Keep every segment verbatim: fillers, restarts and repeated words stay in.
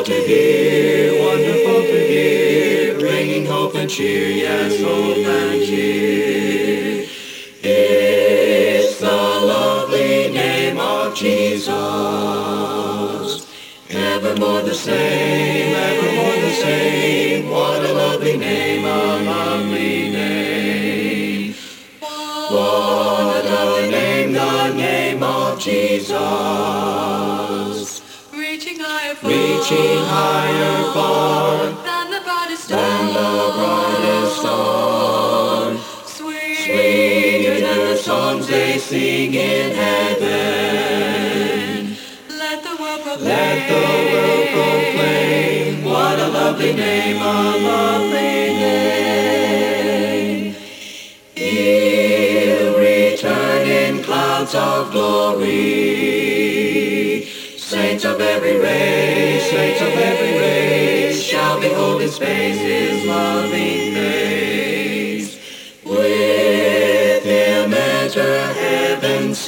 to hear, wonderful to hear, bringing hope and cheer, yes, hope and cheer. It's the lovely name of Jesus, evermore the same, evermore the same. What a lovely name, a lovely name. What a name, the name of Jesus. Reaching higher far, reaching higher far than the brightest star, than the brightest star. Sweet, sweeter than the songs they sing in heaven. Let the world proclaim, let the world proclaim, what a lovely name, a lovely name. He'll return in clouds of glory. Saints of every race, saints of every race, shall behold his face, his loving face. With him enter heaven's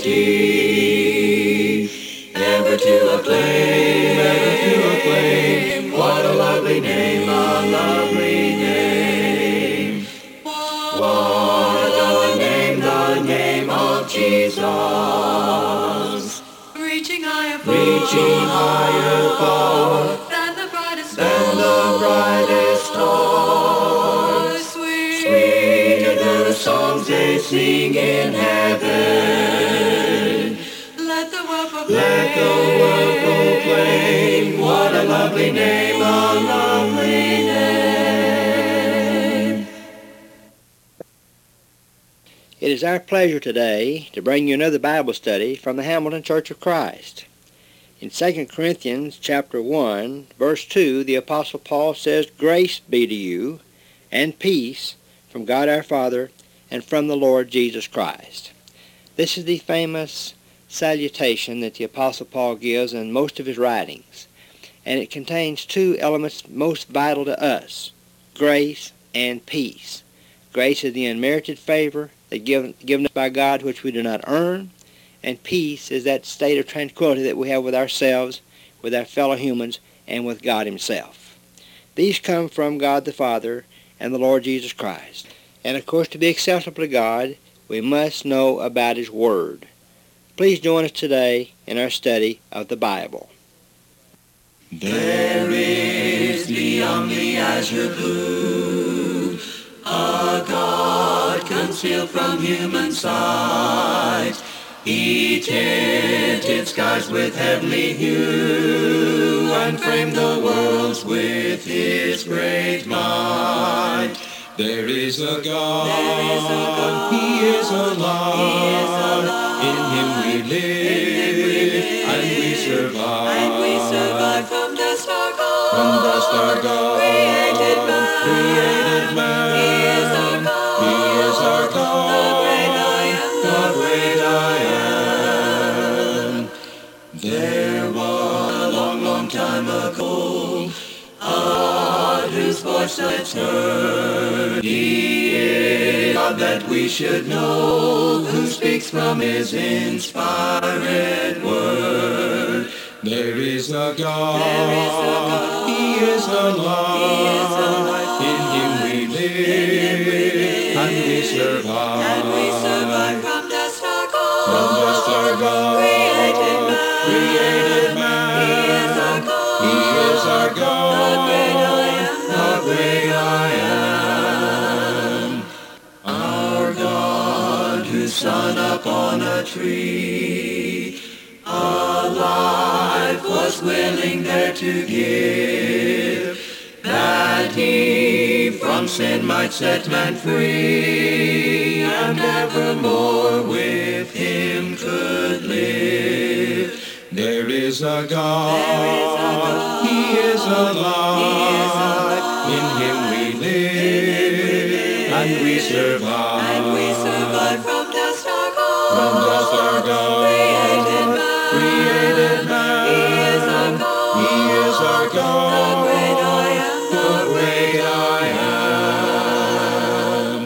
city, ever to acclaim, ever to acclaim, what a lovely name, a lovely name. What a name, the name of Jesus. reaching higher far, reaching higher far than the brightest star, than the brightest star. Sweet, sweeter than the songs they sing in heaven. let the world proclaim, Let the world proclaim, what a lovely name, a lovely name. It is our pleasure today to bring you another Bible study from the Hamilton Church of Christ. In Second Corinthians chapter one, verse two, the Apostle Paul says, "Grace be to you and peace from God our Father and from the Lord Jesus Christ." This is the famous salutation that the Apostle Paul gives in most of his writings, and it contains two elements most vital to us, grace and peace. Grace is the unmerited favor that given, given us by God which we do not earn, and peace is that state of tranquility that we have with ourselves, with our fellow humans, and with God himself. These come from God the Father and the Lord Jesus Christ. And of course, to be acceptable to God, we must know about his Word. Please join us today in our study of the Bible. There is beyond the azure blue a God concealed from human sight. He tinted skies with heavenly hue and framed the worlds with his great might. There is a God, There is a God. he is alive, He is alive. in him we live, and we survive, and we survive from dust our God, from dust our God, created man, created man. He is our God, He is our God, the great I am, the great I am. There was a long, long time ago a God whose voice let's heard. He is God that we should know, who speaks from his inspired word. There is a God, There is a God. he is alive, He is alive. in him we live, and we survive, and we survive from dust our God, from dust our God, created man, created man. He is our God, He is our God, the great I am, the great I am. Our God whose Son upon a tree alive was willing there to give, that he from sin might set man free, and evermore with him could live. There is a God, There is a God. he is alive, He is alive. in him we live, and we survive, and we survive from dust our God, from dust our God, created man, created man. He is our God, He is our God, the great I am, the great I am.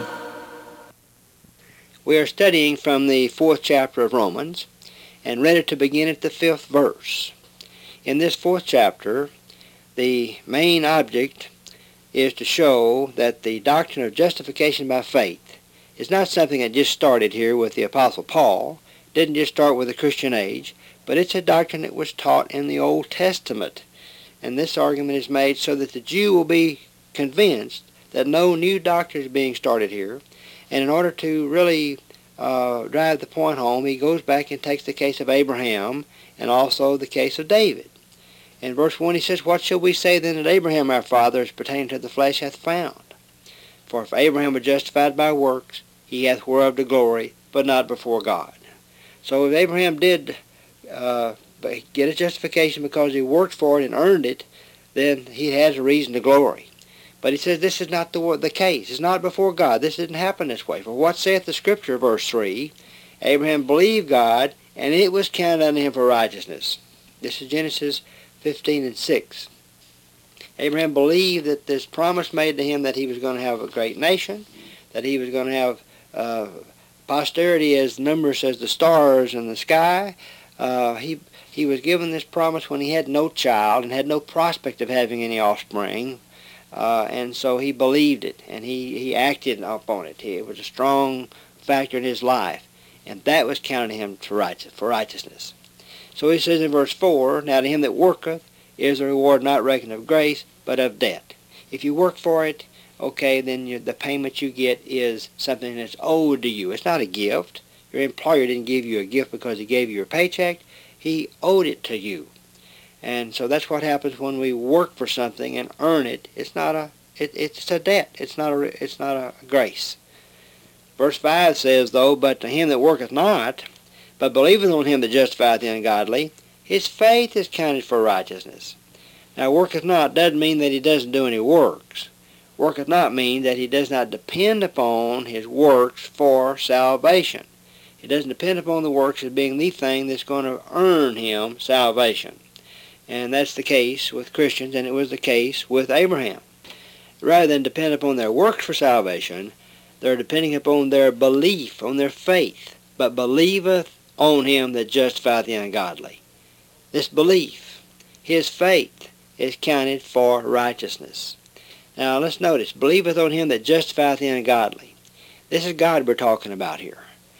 We are studying from the fourth chapter of Romans, and ready to begin at the fifth verse. In this fourth chapter, the main object is to show that the doctrine of justification by faith is not something that just started here with the Apostle Paul, didn't just start with the Christian age, but it's a doctrine that was taught in the Old Testament. And this argument is made so that the Jew will be convinced that no new doctrine is being started here. And in order to really uh, drive the point home, he goes back and takes the case of Abraham and also the case of David. In verse one he says, "What shall we say then that Abraham our father as pertaining to the flesh hath found? For if Abraham were justified by works, he hath whereof to glory, but not before God." So if Abraham did uh, get a justification because he worked for it and earned it, then he has a reason to glory. But he says this is not the, the case. It's not before God. This didn't happen this way. For what saith the Scripture, verse three, Abraham believed God, and it was counted unto him for righteousness. This is Genesis fifteen and six. Abraham believed that this promise made to him that he was going to have a great nation, that he was going to have uh, posterity as numerous as the stars in the sky. Uh, he he was given this promise when he had no child and had no prospect of having any offspring, uh, and so he believed it and he, he acted upon it. It was a strong factor in his life, and that was counted to him for righteous, for righteousness. So he says in verse four, "Now to him that worketh is a reward not reckoned of grace, but of debt." If you work for it, okay, then you, the payment you get is something that's owed to you. It's not a gift. Your employer didn't give you a gift because he gave you your paycheck. He owed it to you. And so that's what happens when we work for something and earn it. It's not a it, it's a debt. It's not a it's not a grace. Verse five says, though, "But to him that worketh not, but believeth on him that justifieth the ungodly, his faith is counted for righteousness." Now, worketh not doesn't mean that he doesn't do any works. Worketh not mean that he does not depend upon his works for salvation. He doesn't depend upon the works as being the thing that's going to earn him salvation. And that's the case with Christians, and it was the case with Abraham. Rather than depend upon their works for salvation, they're depending upon their belief, on their faith. "But believeth on him that justifieth the ungodly." This belief, his faith, is counted for righteousness. Now let's notice, "believeth on him that justifieth the ungodly." This is God we're talking about here.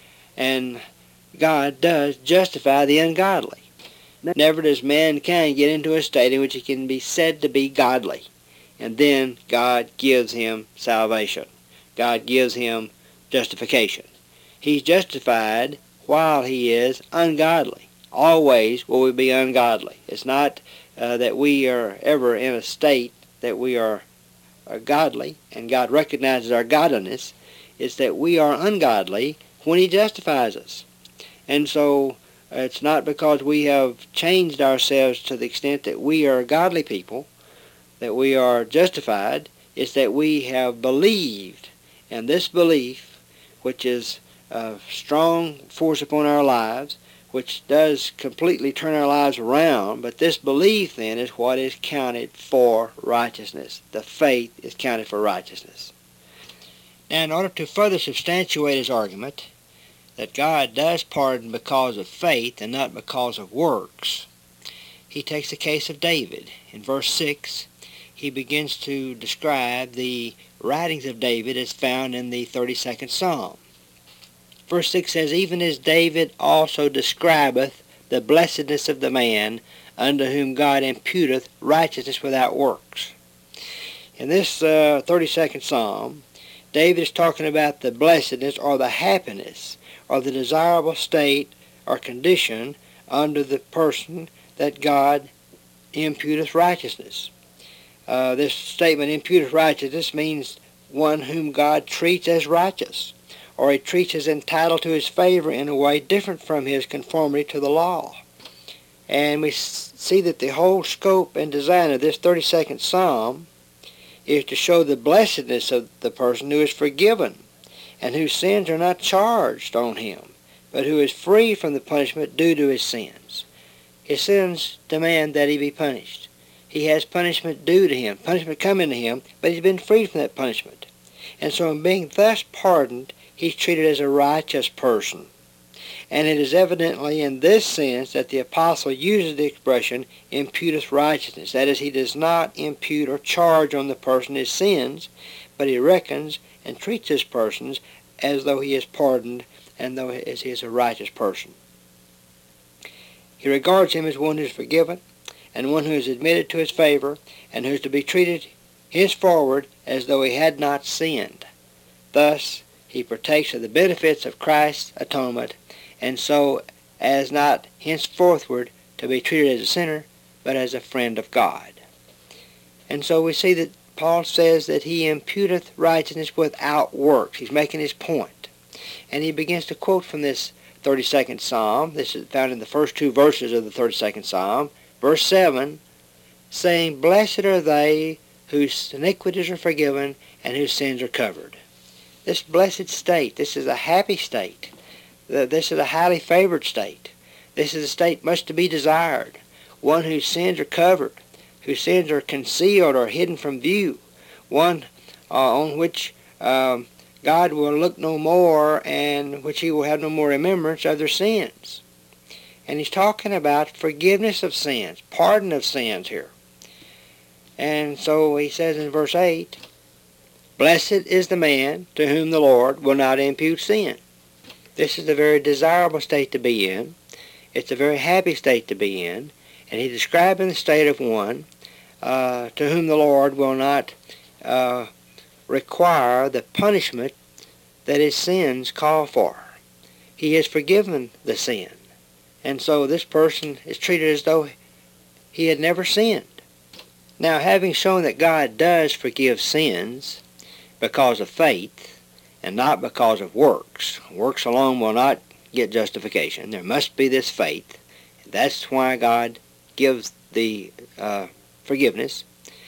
And God does justify the ungodly. Never does mankind get into a state in which he can be said to be godly. And then God gives him salvation. God gives him justification. He's justified while he is ungodly. Always will we be ungodly. It's not uh, that we are ever in a state that we are, are godly and God recognizes our godliness. It's that we are ungodly when he justifies us. And so uh, it's not because we have changed ourselves to the extent that we are godly people, that we are justified. It's that we have believed. And this belief, which is a strong force upon our lives, which does completely turn our lives around, but this belief then is what is counted for righteousness. The faith is counted for righteousness. Now, in order to further substantiate his argument that God does pardon because of faith and not because of works, he takes the case of David. In verse six, he begins to describe the writings of David as found in the thirty-second Psalm. Verse six says, "Even as David also describeth the blessedness of the man unto whom God imputeth righteousness without works." In this uh, thirty-second Psalm, David is talking about the blessedness or the happiness or the desirable state or condition under the person that God imputeth righteousness. Uh, this statement, imputeth righteousness, means one whom God treats as righteous, or he treats as entitled to his favor in a way different from his conformity to the law. And we see that the whole scope and design of this thirty-second Psalm is to show the blessedness of the person who is forgiven and whose sins are not charged on him, but who is free from the punishment due to his sins. His sins demand that he be punished. He has punishment due to him, punishment coming to him, but he's been freed from that punishment. And so in being thus pardoned, he's treated as a righteous person. And it is evidently in this sense that the apostle uses the expression imputeth righteousness. That is, he does not impute or charge on the person his sins, but he reckons and treats this person as though he is pardoned and though as he is a righteous person. He regards him as one who is forgiven and one who is admitted to his favor and who is to be treated henceforward as though he had not sinned. Thus, he partakes of the benefits of Christ's atonement, and so as not henceforward to be treated as a sinner, but as a friend of God. And so we see that Paul says that he imputeth righteousness without works. He's making his point. And he begins to quote from this thirty-second Psalm. This is found in the first two verses of the thirty-second Psalm. Verse seven, saying, Blessed are they whose iniquities are forgiven and whose sins are covered. This blessed state, this is a happy state. This is a highly favored state. This is a state much to be desired. One whose sins are covered, whose sins are concealed or hidden from view. One uh, on which um, God will look no more and which he will have no more remembrance of their sins. And he's talking about forgiveness of sins, pardon of sins here. And so he says in verse eight, Blessed is the man to whom the Lord will not impute sin. This is a very desirable state to be in. It's a very happy state to be in. And he's describing the state of one uh, to whom the Lord will not uh, require the punishment that his sins call for. He has forgiven the sin. And so this person is treated as though he had never sinned. Now, having shown that God does forgive sins because of faith and not because of works, works alone will not get justification. There must be this faith. That's why God gives the uh, forgiveness.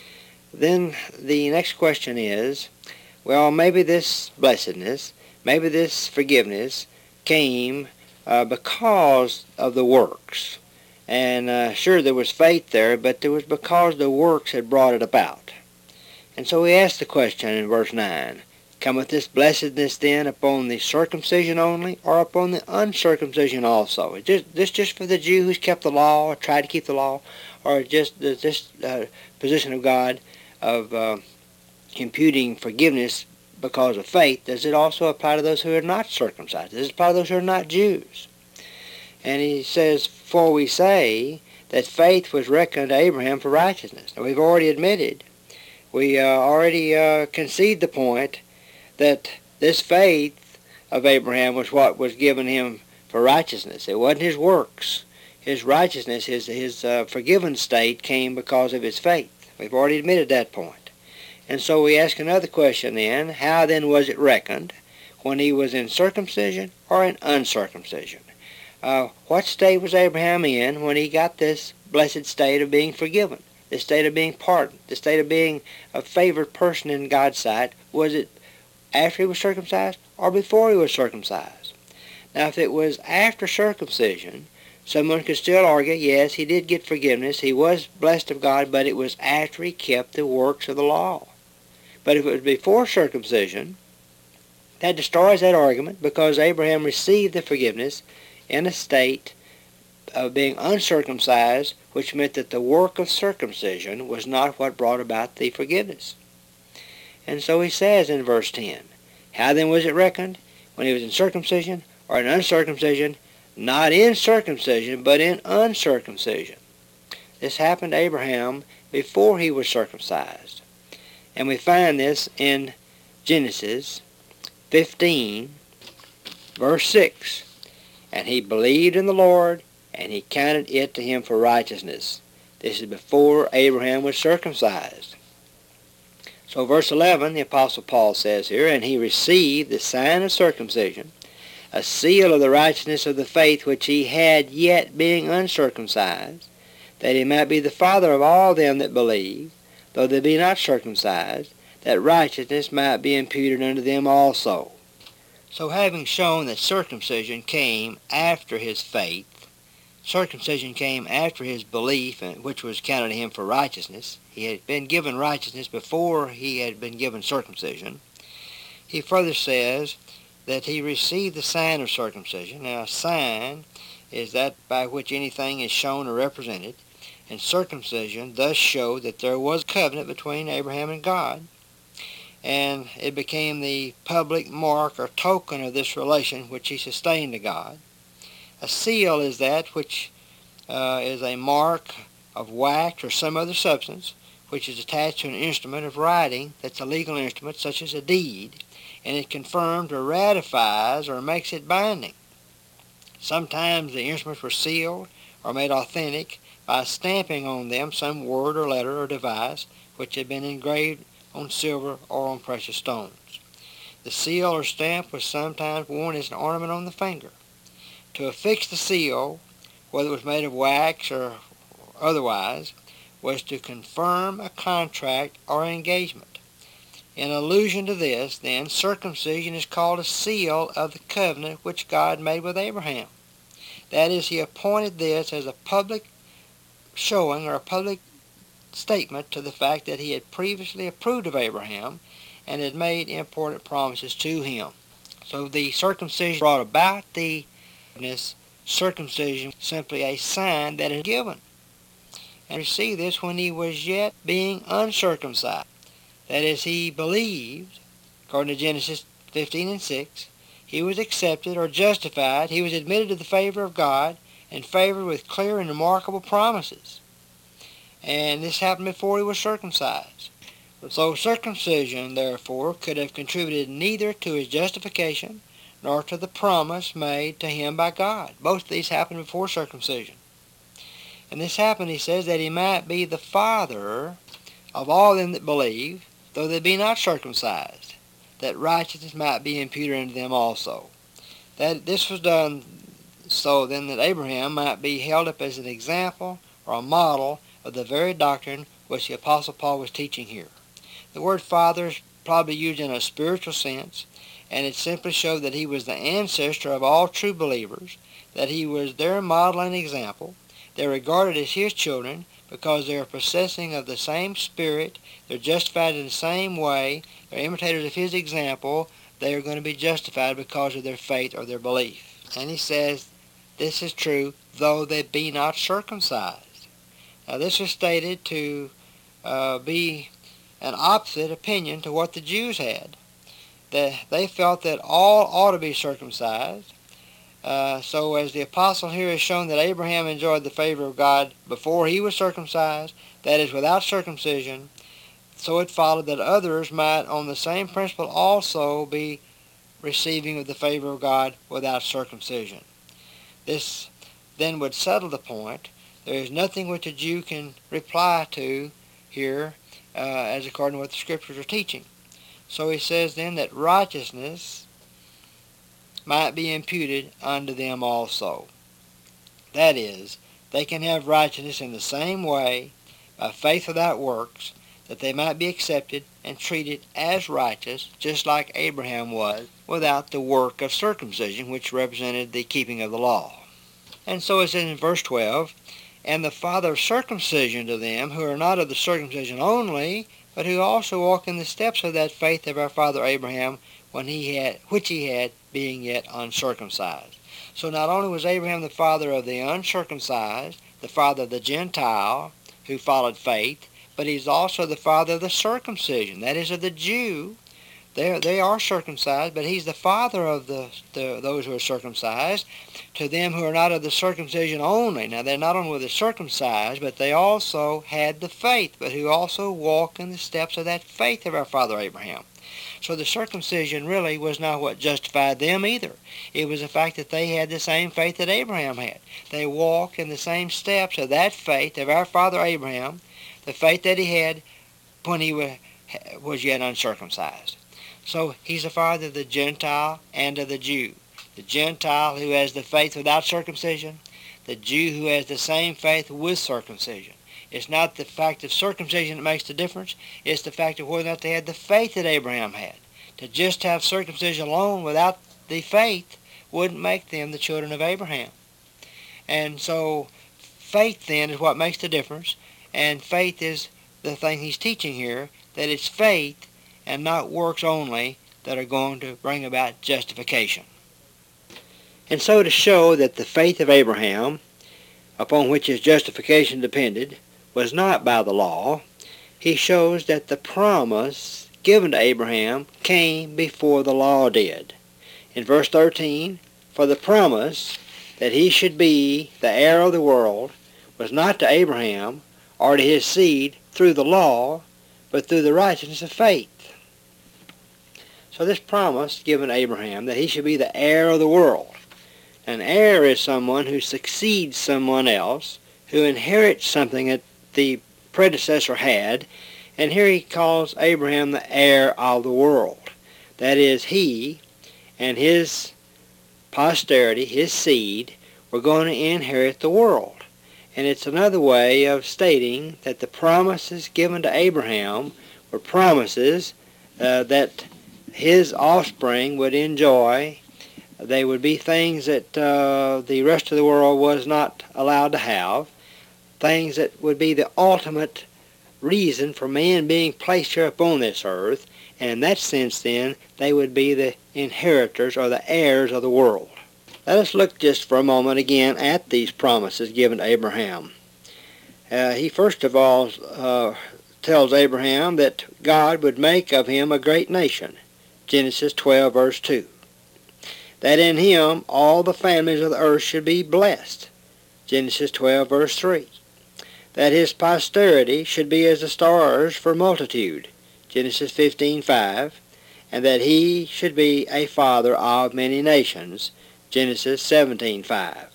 Then the next question is, well, maybe this blessedness, maybe this forgiveness came uh, because of the works. And uh, sure, there was faith there, but it was because the works had brought it about. And so we ask the question in verse nine, cometh this blessedness then upon the circumcision only, or upon the uncircumcision also? Is this, this just for the Jew who's kept the law, or tried to keep the law, or just this uh, position of God of uh, imputing forgiveness because of faith? Does it also apply to those who are not circumcised? Does it apply to those who are not Jews? And he says, for we say that faith was reckoned to Abraham for righteousness. Now, we've already admitted, we uh, already uh, concede the point that this faith of Abraham was what was given him for righteousness. It wasn't his works. His righteousness, his, his uh, forgiven state came because of his faith. We've already admitted that point. And so we ask another question then, how then was it reckoned? When he was in circumcision or in uncircumcision? Uh, what state was Abraham in when he got this blessed state of being forgiven, this state of being pardoned, the state of being a favored person in God's sight? Was it after he was circumcised or before he was circumcised? Now, if it was after circumcision, someone could still argue, yes, he did get forgiveness, he was blessed of God, but it was after he kept the works of the law. But if it was before circumcision, that destroys that argument, because Abraham received the forgiveness in a state of being uncircumcised, which meant that the work of circumcision was not what brought about the forgiveness. And so he says in verse ten, how then was it reckoned? When he was in circumcision or in uncircumcision? Not in circumcision, but in uncircumcision. This happened to Abraham before he was circumcised. And we find this in Genesis fifteen, verse six. And he believed in the Lord, and he counted it to him for righteousness. This is before Abraham was circumcised. So verse eleven, the Apostle Paul says here, and he received the sign of circumcision, a seal of the righteousness of the faith which he had yet being uncircumcised, that he might be the father of all them that believe, though they be not circumcised, that righteousness might be imputed unto them also. So having shown that circumcision came after his faith, circumcision came after his belief, which was counted to him for righteousness. He had been given righteousness before he had been given circumcision. He further says, that he received the sign of circumcision. Now, a sign is that by which anything is shown or represented, and circumcision thus showed that there was a covenant between Abraham and God, and it became the public mark or token of this relation which he sustained to God. A seal is that which uh, is a mark of wax or some other substance which is attached to an instrument of writing that's a legal instrument, such as a deed, and it confirms or ratifies or makes it binding. Sometimes the instruments were sealed or made authentic by stamping on them some word or letter or device which had been engraved on silver or on precious stones. The seal or stamp was sometimes worn as an ornament on the finger. To affix the seal, whether it was made of wax or otherwise, was to confirm a contract or engagement. In allusion to this, then, circumcision is called a seal of the covenant which God made with Abraham. That is, he appointed this as a public showing or a public statement to the fact that he had previously approved of Abraham and had made important promises to him. So the circumcision brought about the circumcision simply a sign that is given. And we see this when he was yet being uncircumcised. That is, he believed, according to Genesis fifteen and six, he was accepted or justified, he was admitted to the favor of God and favored with clear and remarkable promises. And this happened before he was circumcised. So circumcision, therefore, could have contributed neither to his justification nor to the promise made to him by God. Both of these happened before circumcision. And this happened, he says, that he might be the father of all them that believe, though they be not circumcised, that righteousness might be imputed unto them also. That this was done so then that Abraham might be held up as an example or a model of the very doctrine which the Apostle Paul was teaching here. The word father is probably used in a spiritual sense, and it simply showed that he was the ancestor of all true believers, that he was their model and example. They're regarded as his children because they are possessing of the same spirit, they're justified in the same way, they're imitators of his example, they are going to be justified because of their faith or their belief. And he says, this is true, though they be not circumcised. Now this is stated to uh, be an opposite opinion to what the Jews had. That they felt that all ought to be circumcised. Uh, so as the apostle here has shown that Abraham enjoyed the favor of God before he was circumcised, that is without circumcision, so it followed that others might on the same principle also be receiving of the favor of God without circumcision. This then would settle the point. There is nothing which a Jew can reply to here uh, as according to what the Scriptures are teaching. So he says then that righteousness might be imputed unto them also. That is, they can have righteousness in the same way, by faith without works, that they might be accepted and treated as righteous, just like Abraham was, without the work of circumcision, which represented the keeping of the law. And so it says in verse twelve, and the father of circumcision to them who are not of the circumcision only, but who also walk in the steps of that faith of our father Abraham, when he had, which he had, being yet uncircumcised. So not only was Abraham the father of the uncircumcised, the father of the Gentile who followed faith, but he's also the father of the circumcision, that is of the Jew. They they are circumcised, but he's the father of the, the those who are circumcised, to them who are not of the circumcision only. Now they're not only were the circumcised, but they also had the faith, but who also walk in the steps of that faith of our father Abraham. So the circumcision really was not what justified them either. It was the fact that they had the same faith that Abraham had. They walked in the same steps of that faith of our father Abraham, the faith that he had when he was yet uncircumcised. So he's the father of the Gentile and of the Jew. The Gentile who has the faith without circumcision, the Jew who has the same faith with circumcision. It's not the fact of circumcision that makes the difference. It's the fact of whether or not they had the faith that Abraham had. To just have circumcision alone without the faith wouldn't make them the children of Abraham. And so faith then is what makes the difference. And faith is the thing he's teaching here, that it's faith and not works only that are going to bring about justification. And so to show that the faith of Abraham, upon which his justification depended, was not by the law, he shows that the promise given to Abraham came before the law did. In verse thirteen, for the promise that he should be the heir of the world was not to Abraham or to his seed through the law, but through the righteousness of faith. So this promise given to Abraham that he should be the heir of the world. An heir is someone who succeeds someone else, who inherits something that the predecessor had, and here he calls Abraham the heir of the world. That is, he and his posterity, his seed, were going to inherit the world. And it's another way of stating that the promises given to Abraham were promises uh, that his offspring would enjoy. They would be things that uh, the rest of the world was not allowed to have, things that would be the ultimate reason for man being placed here upon this earth, and in that sense then they would be the inheritors or the heirs of the world. Let us look just for a moment again at these promises given to Abraham. Uh, he first of all uh, tells Abraham that God would make of him a great nation, Genesis twelve verse two. That in him all the families of the earth should be blessed, Genesis twelve verse three. That his posterity should be as the stars for multitude, Genesis fifteen five, and that he should be a father of many nations, Genesis seventeen five.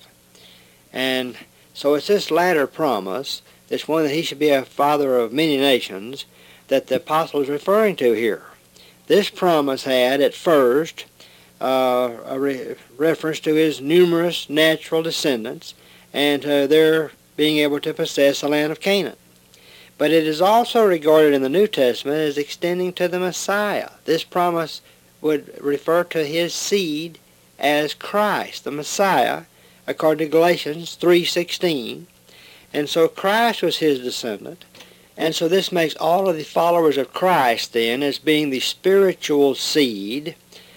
And so it's this latter promise, this one that he should be a father of many nations, that the apostle is referring to here. This promise had at first uh, a re- reference to his numerous natural descendants and to their being able to possess the land of Canaan. But it is also regarded in the New Testament as extending to the Messiah. This promise would refer to his seed as Christ, the Messiah, according to Galatians three sixteen. And so Christ was his descendant. And so this makes all of the followers of Christ then as being the spiritual seed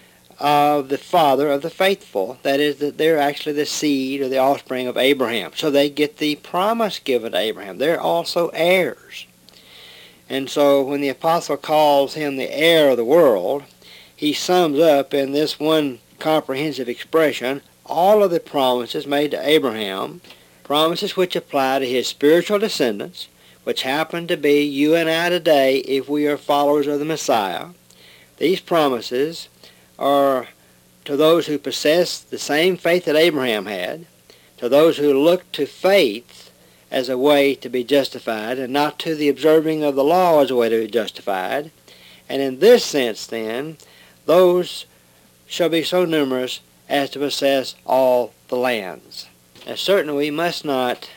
of the father of the faithful. That is, that they're actually the seed or the offspring of Abraham. So they get the promise given to Abraham. They're also heirs. And so when the apostle calls him the heir of the world, he sums up in this one comprehensive expression all of the promises made to Abraham, promises which apply to his spiritual descendants, which happen to be you and I today if we are followers of the Messiah. These promises are to those who possess the same faith that Abraham had, to those who look to faith as a way to be justified and not to the observing of the law as a way to be justified. And in this sense then, those shall be so numerous as to possess all the lands. Now certainly we must not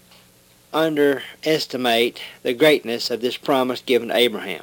underestimate the greatness of this promise given to Abraham.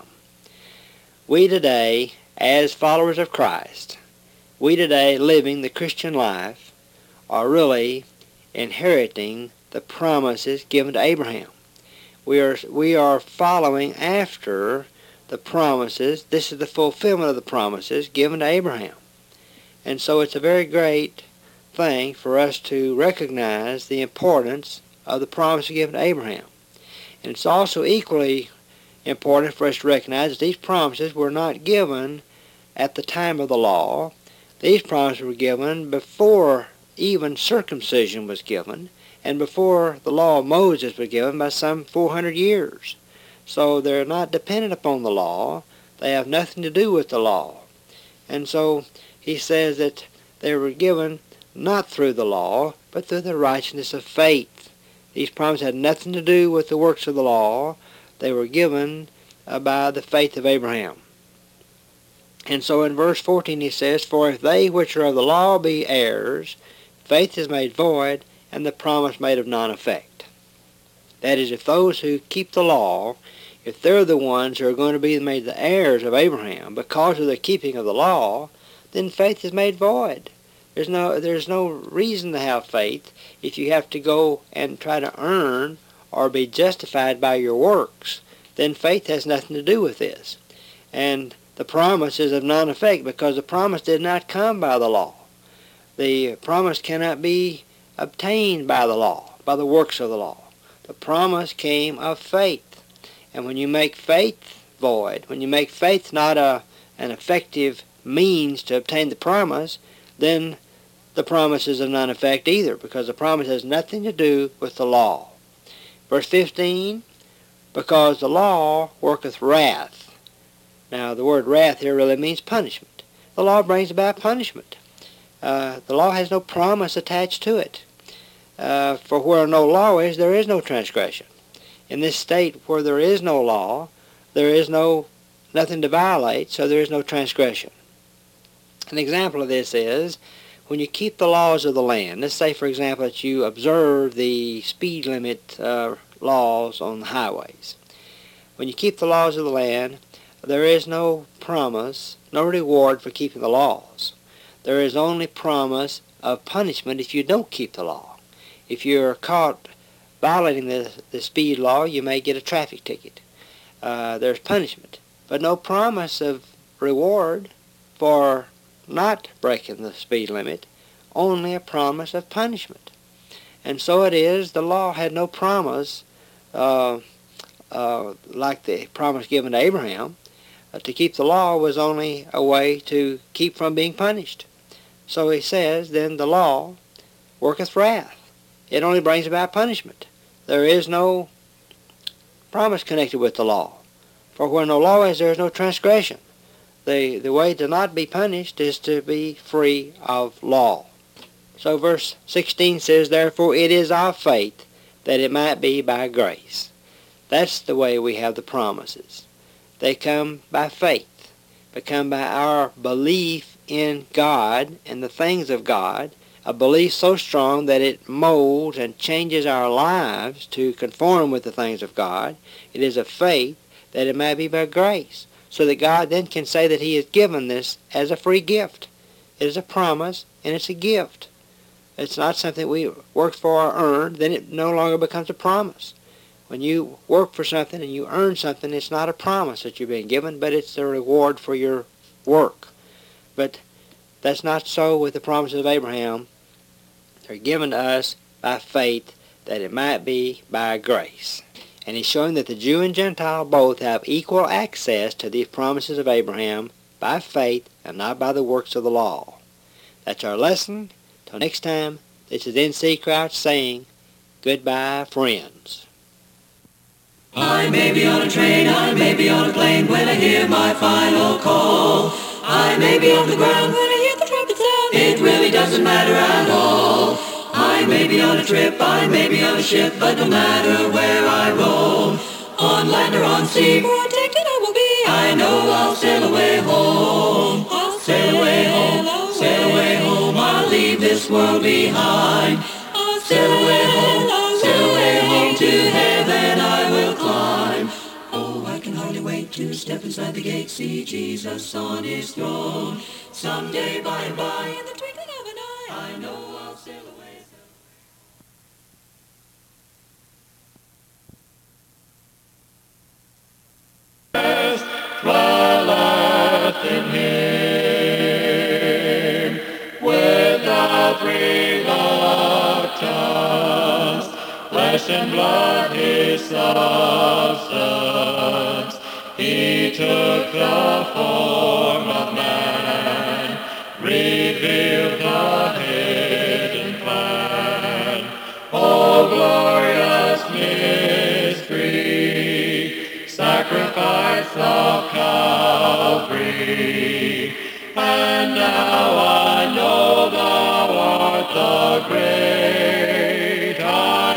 We today, as followers of Christ, we today living the Christian life, are really inheriting the promises given to Abraham. We are, we are following after the promises. This is the fulfillment of the promises given to Abraham. And so it's a very great thing for us to recognize the importance of the promise given to Abraham. And it's also equally important for us to recognize that these promises were not given at the time of the law. These promises were given before even circumcision was given and before the law of Moses was given by some four hundred years. So they're not dependent upon the law. They have nothing to do with the law. And so he says that they were given not through the law, but through the righteousness of faith. These promises had nothing to do with the works of the law. They were given uh, by the faith of Abraham. And so in verse fourteen he says, for if they which are of the law be heirs, faith is made void, and the promise made of none effect. That is, if those who keep the law, if they're the ones who are going to be made the heirs of Abraham because of the keeping of the law, then faith is made void. There's no, there's no reason to have faith if you have to go and try to earn or be justified by your works. Then faith has nothing to do with this. And the promise is of none effect because the promise did not come by the law. The promise cannot be obtained by the law, by the works of the law. The promise came of faith. And when you make faith void, when you make faith not a, an effective means to obtain the promise, then the promise is of none effect either, because the promise has nothing to do with the law. Verse fifteen, because the law worketh wrath. Now the word wrath here really means punishment. The law brings about punishment. Uh, the law has no promise attached to it. Uh, for where no law is, there is no transgression. In this state where there is no law, there is no nothing to violate, so there is no transgression. An example of this is when you keep the laws of the land. Let's say, for example, that you observe the speed limit uh, laws on the highways. When you keep the laws of the land, there is no promise, no reward for keeping the laws. There is only promise of punishment if you don't keep the law. If you're caught violating the, the speed law, you may get a traffic ticket. Uh, there's punishment, but no promise of reward for not breaking the speed limit, only a promise of punishment. And so it is, the law had no promise, uh, uh, like the promise given to Abraham. Uh, to keep the law was only a way to keep from being punished. So he says, then the law worketh wrath. It only brings about punishment. There is no promise connected with the law. For where no law is, there is no transgression. The, the way to not be punished is to be free of law. So verse sixteen says, therefore it is of faith, that it might be by grace. That's the way we have the promises. They come by faith, but come by our belief in God and the things of God, a belief so strong that it molds and changes our lives to conform with the things of God. It is a faith that it might be by grace, so that God then can say that he has given this as a free gift. It is a promise, and it's a gift. It's not something we work for or earn, then it no longer becomes a promise. When you work for something and you earn something, it's not a promise that you're being given, but it's a reward for your work. But that's not so with the promises of Abraham. They're given to us by faith, that it might be by grace. And he's showing that the Jew and Gentile both have equal access to these promises of Abraham by faith and not by the works of the law. That's our lesson. Till next time, this is N C Crouch saying, goodbye, friends. I may be on a train, I may be on a plane when I hear my final call. I may be on the ground when I hear the trumpet sound. It really doesn't matter at all. I may be on a trip, I may be on a ship, but no matter where I roam, on land or on sea, protected I will be. I know I'll sail away home. I'll sail away home, sail away home. I'll leave this world behind. I'll sail away home, sail away home. To heaven I will climb. Oh, I can hardly wait to step inside the gate, see Jesus on his throne. Someday by and by, in the twinkling of an eye, I know I'll sail away. Dwelleth in him without reluctance, flesh and blood his substance. He took the form of man, revealed the hidden plan. Oh, glorious mystery, sacrifice of Calvary. And now I know thou art the great I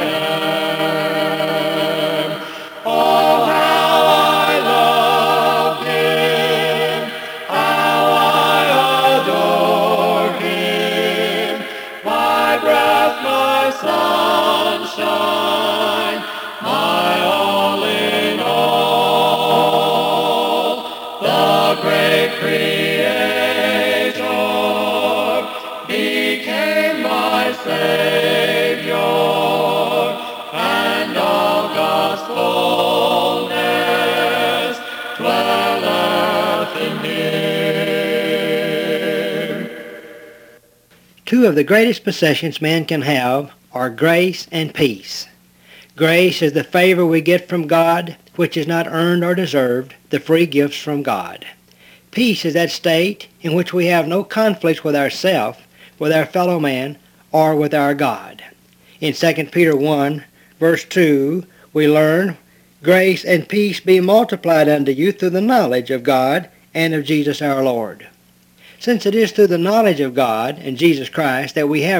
am. Oh, how I love him, how I adore him, my breath, my sunshine, my all in all, the great Creator became my Savior, and all God's fullness dwelleth in him. Two of the greatest possessions man can have are grace and peace. Grace is the favor we get from God, which is not earned or deserved, the free gifts from God. Peace is that state in which we have no conflicts with ourself, with our fellow man, or with our God. In Second Peter one, verse two, we learn, grace and peace be multiplied unto you through the knowledge of God and of Jesus our Lord. Since it is through the knowledge of God and Jesus Christ that we have